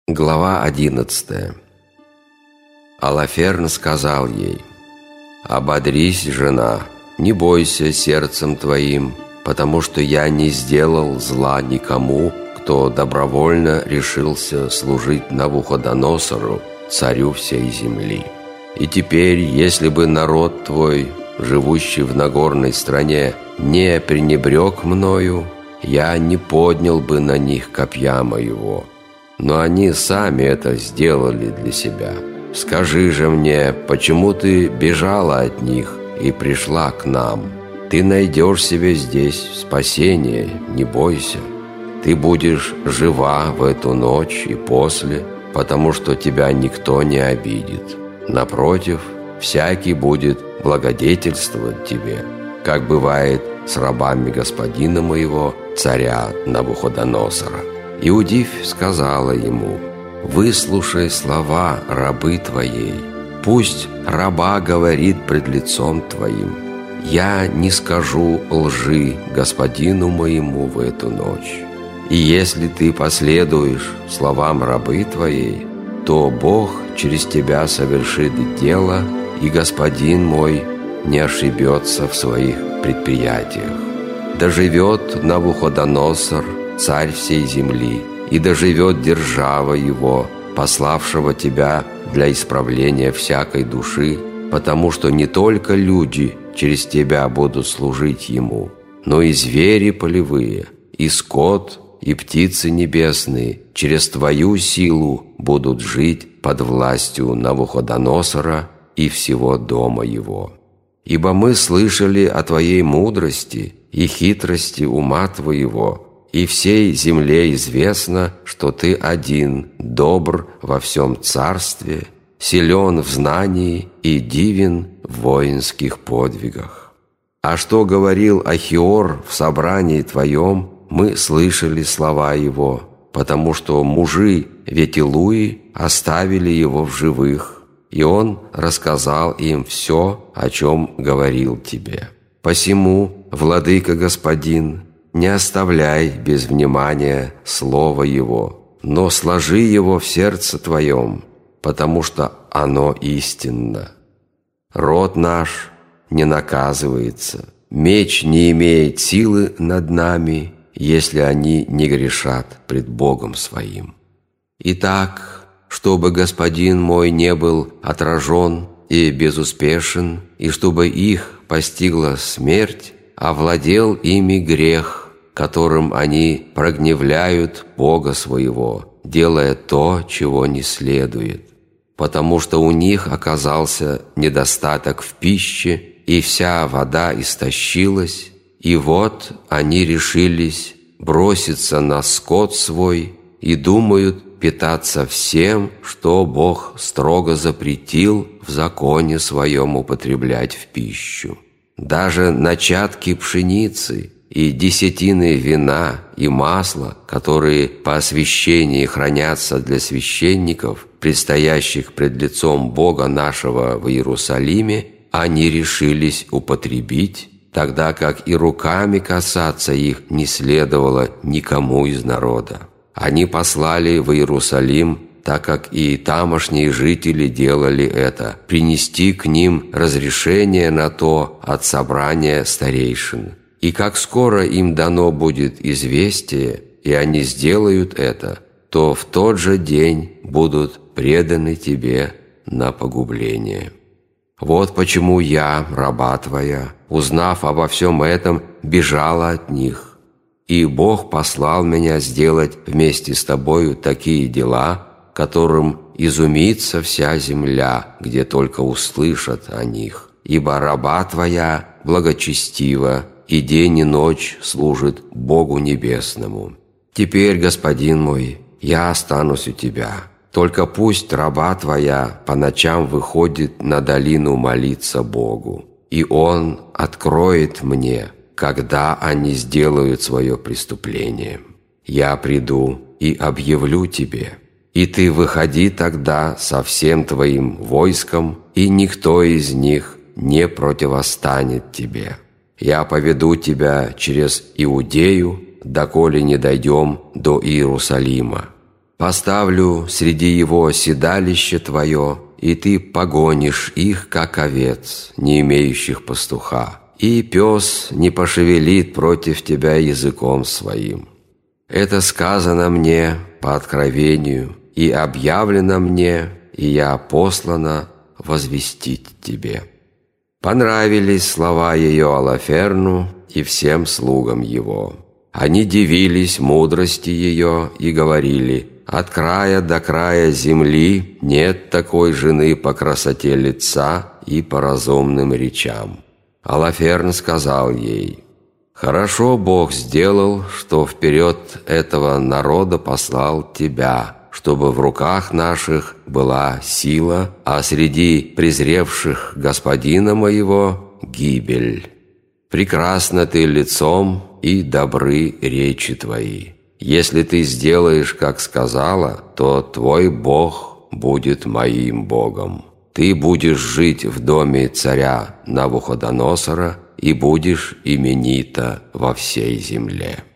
Глава 11. Алаферн сказал ей: «Ободрись, жена, не бойся сердцем твоим, потому что я не сделал зла никому, кто добровольно решился служить Навуходоносору, царю всей земли. И теперь, если бы народ твой, живущий в Нагорной стране, не пренебрег мною, я не поднял бы на них копья моего. Но они сами это сделали для себя. Скажи же мне, почему ты бежала от них и пришла к нам? Ты найдешь себе здесь спасение, не бойся. Ты будешь жива в эту ночь и после, потому что тебя никто не обидит. Напротив, всякий будет благодетельствовать тебе, как бывает с рабами господина моего, царя Навуходоносора». Иудифь сказала ему: «Выслушай слова рабы твоей. Пусть раба говорит пред лицом твоим. Я не скажу лжи господину моему в эту ночь. И если ты последуешь словам рабы твоей, то Бог через тебя совершит дело, и господин мой не ошибется в своих предприятиях. Да живет Навуходоносор, царь всей земли, и да живет держава его, пославшего тебя для исправления всякой души, потому что не только люди через тебя будут служить ему, но и звери полевые, и скот, и птицы небесные через твою силу будут жить под властью Навуходоносора и всего дома его. Ибо мы слышали о твоей мудрости и хитрости ума твоего, и всей земле известно, что ты один, добр во всем царстве, силен в знании и дивен в воинских подвигах. А что говорил Ахиор в собрании твоем, мы слышали слова его, потому что мужи Ветилуи оставили его в живых, и он рассказал им все, о чем говорил тебе. Посему, владыка господин, не оставляй без внимания слово его, но сложи его в сердце твоем, потому что оно истинно. Род наш не наказывается, меч не имеет силы над нами, если они не грешат пред Богом своим. Итак, чтобы господин мой не был отражен и безуспешен, и чтобы их постигла смерть, овладел ими грех, которым они прогневляют Бога своего, делая то, чего не следует. Потому что у них оказался недостаток в пище, и вся вода истощилась, и вот они решились броситься на скот свой и думают питаться всем, что Бог строго запретил в законе своем употреблять в пищу. Даже начатки пшеницы и десятины вина и масла, которые по освящении хранятся для священников, предстоящих пред лицом Бога нашего в Иерусалиме, они решились употребить, тогда как и руками касаться их не следовало никому из народа. Они послали в Иерусалим, так как и тамошние жители делали это, принести к ним разрешение на то от собрания старейшин. И как скоро им дано будет известие, и они сделают это, то в тот же день будут преданы тебе на погубление. Вот почему я, раба твоя, узнав обо всем этом, бежала от них. И Бог послал меня сделать вместе с тобою такие дела, которым изумится вся земля, где только услышат о них. Ибо раба твоя благочестива, и день и ночь служит Богу Небесному. Теперь, господин мой, я останусь у тебя. Только пусть раба твоя по ночам выходит на долину молиться Богу, и Он откроет мне, когда они сделают свое преступление. Я приду и объявлю тебе, и ты выходи тогда со всем твоим войском, и никто из них не противостанет тебе. Я поведу тебя через Иудею, доколе не дойдем до Иерусалима. Поставлю среди его седалище твое, и ты погонишь их, как овец, не имеющих пастуха, и пес не пошевелит против тебя языком своим. Это сказано мне по откровению, и объявлено мне, и я послана возвестить тебе». Понравились слова ее Олаферну и всем слугам его. Они дивились мудрости ее и говорили: «От края до края земли нет такой жены по красоте лица и по разумным речам». Олаферн сказал ей: «Хорошо Бог сделал, что вперед этого народа послал тебя, чтобы в руках наших была сила, а среди презревших господина моего гибель. Прекрасна ты лицом и добры речи твои. Если ты сделаешь, как сказала, то твой Бог будет моим Богом. Ты будешь жить в доме царя Навуходоносора и будешь именита во всей земле».